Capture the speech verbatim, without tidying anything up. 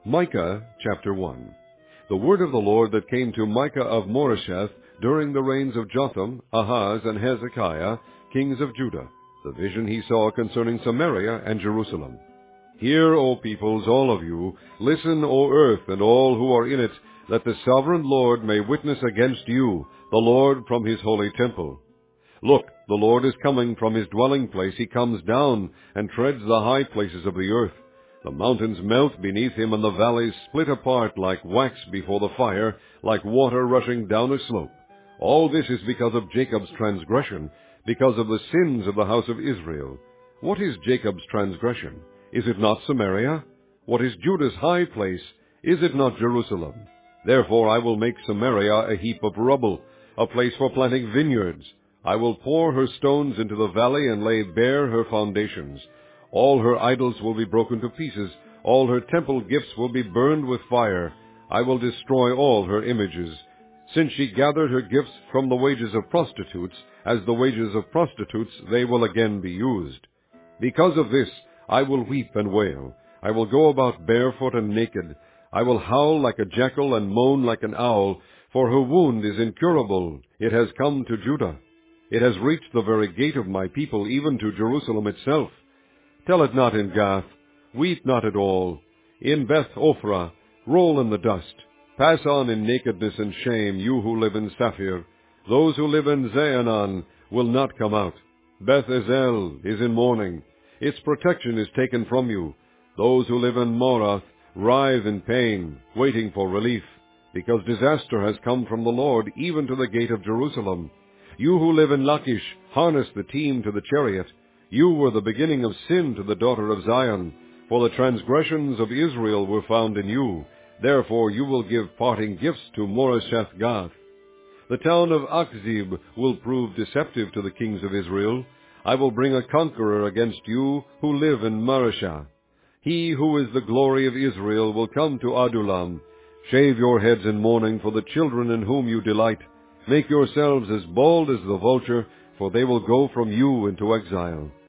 Micah chapter one. The word of the Lord that came to Micah of Moresheth during the reigns of Jotham, Ahaz, and Hezekiah, kings of Judah, the vision he saw concerning Samaria and Jerusalem. Hear, O peoples, all of you, listen, O earth, and all who are in it, that the sovereign Lord may witness against you, the Lord from his holy temple. Look, the Lord is coming from his dwelling place. He comes down and treads the high places of the earth. The mountains melt beneath him, and the valleys split apart like wax before the fire, like water rushing down a slope. All this is because of Jacob's transgression, because of the sins of the house of Israel. What is Jacob's transgression? Is it not Samaria? What is Judah's high place? Is it not Jerusalem? Therefore I will make Samaria a heap of rubble, a place for planting vineyards. I will pour her stones into the valley and lay bare her foundations. All her idols will be broken to pieces. All her temple gifts will be burned with fire. I will destroy all her images. Since she gathered her gifts from the wages of prostitutes, as the wages of prostitutes, they will again be used. Because of this, I will weep and wail. I will go about barefoot and naked. I will howl like a jackal and moan like an owl, for her wound is incurable. It has come to Judah. It has reached the very gate of my people, even to Jerusalem itself. Tell it not in Gath, weep not at all. In Beth Ophrah, roll in the dust. Pass on in nakedness and shame, you who live in Saphir. Those who live in Zaanan will not come out. Beth Ezel is in mourning. Its protection is taken from you. Those who live in Morath writhe in pain, waiting for relief, because disaster has come from the Lord, even to the gate of Jerusalem. You who live in Lachish, harness the team to the chariot. You were the beginning of sin to the daughter of Zion, for the transgressions of Israel were found in you. Therefore you will give parting gifts to Moresheth Gath. The town of Achzib will prove deceptive to the kings of Israel. I will bring a conqueror against you who live in Mareshah. He who is the glory of Israel will come to Adullam. Shave your heads in mourning for the children in whom you delight. Make yourselves as bald as the vulture, for they will go from you into exile.